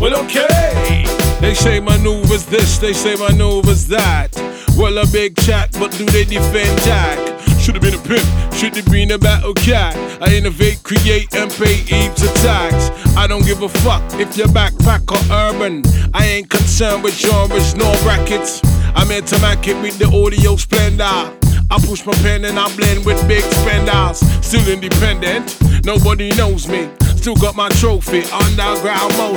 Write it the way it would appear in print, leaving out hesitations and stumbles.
Well, okay. They say maneuvers this, they say maneuvers that. Well, a big chat, but do they defend Jack? Should've been a pimp, should've been a battle cat. I innovate, create, and pay heaps of tax. I don't give a fuck if you're backpack or urban. I ain't concerned with genres nor brackets. I'm here to make it with the audio splendor. I push my pen and I blend with big spenders. Still independent, nobody knows me. Still got my trophy, underground motion.